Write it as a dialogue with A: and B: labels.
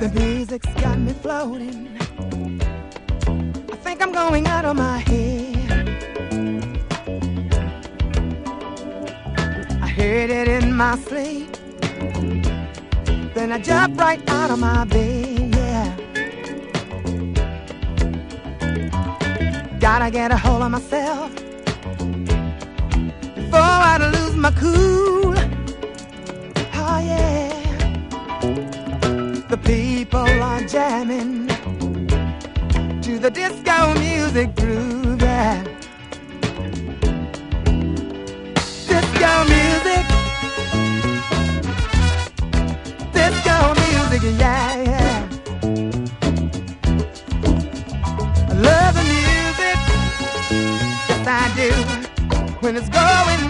A: The music's got me floating. I think I'm going out of my head. I heard it in my sleep. Then I jumped right out of my bed, yeah. Gotta get a hold of myself before I lose my cool. Oh yeah. The people are jamming to the disco music groove, yeah. Disco music, disco music, yeah, yeah. I love the music, yes I do, when it's going